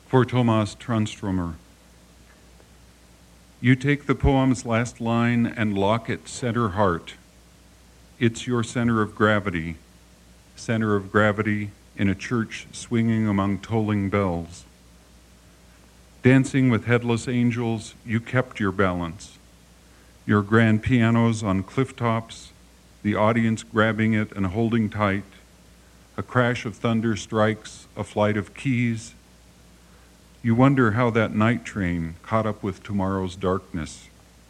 For Thomas Transtromer. You take the poem's last line and lock it center heart. It's your center of gravity in a church swinging among tolling bells. Dancing with headless angels, you kept your balance. Your grand pianos on cliff tops, the audience grabbing it and holding tight. A crash of thunder strikes, a flight of keys. You wonder how that night train caught up with tomorrow's darkness.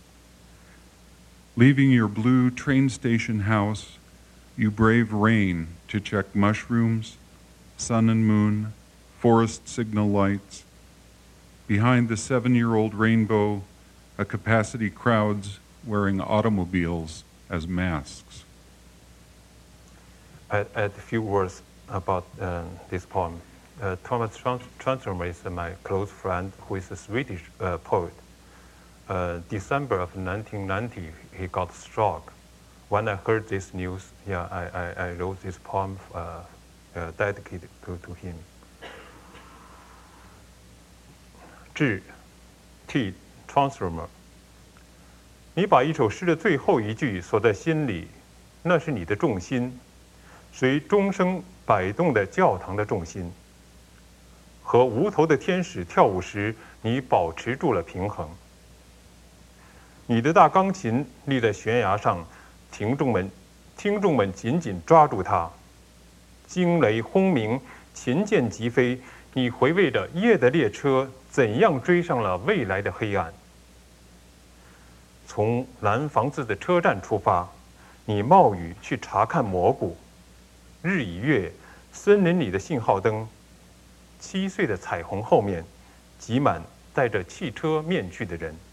Leaving your blue train station house, you brave rain to check mushrooms, sun and moon, forest signal lights. Behind the 7-year-old rainbow, a capacity crowds wearing automobiles as masks. I add a few words about this poem. Thomas Transtromer is my close friend who is a Swedish poet. December of 1990, he got stroke. When I heard this news, I wrote this poem dedicated to him. 致 T. Transtromer， 你把一首诗的最后一句锁在心里，那是你的重心，随钟声摆动的教堂的重心。和无头的天使跳舞时，你保持住了平衡。你的大钢琴立在悬崖上，听众们紧紧抓住它。惊雷轰鸣，琴键疾飞，你回味着夜的列车怎样追上了未来的黑暗。从蓝房子的车站出发，你冒雨去查看蘑菇。日已月，森林里的信号灯，7岁的彩虹后面挤满戴着汽车面具的人。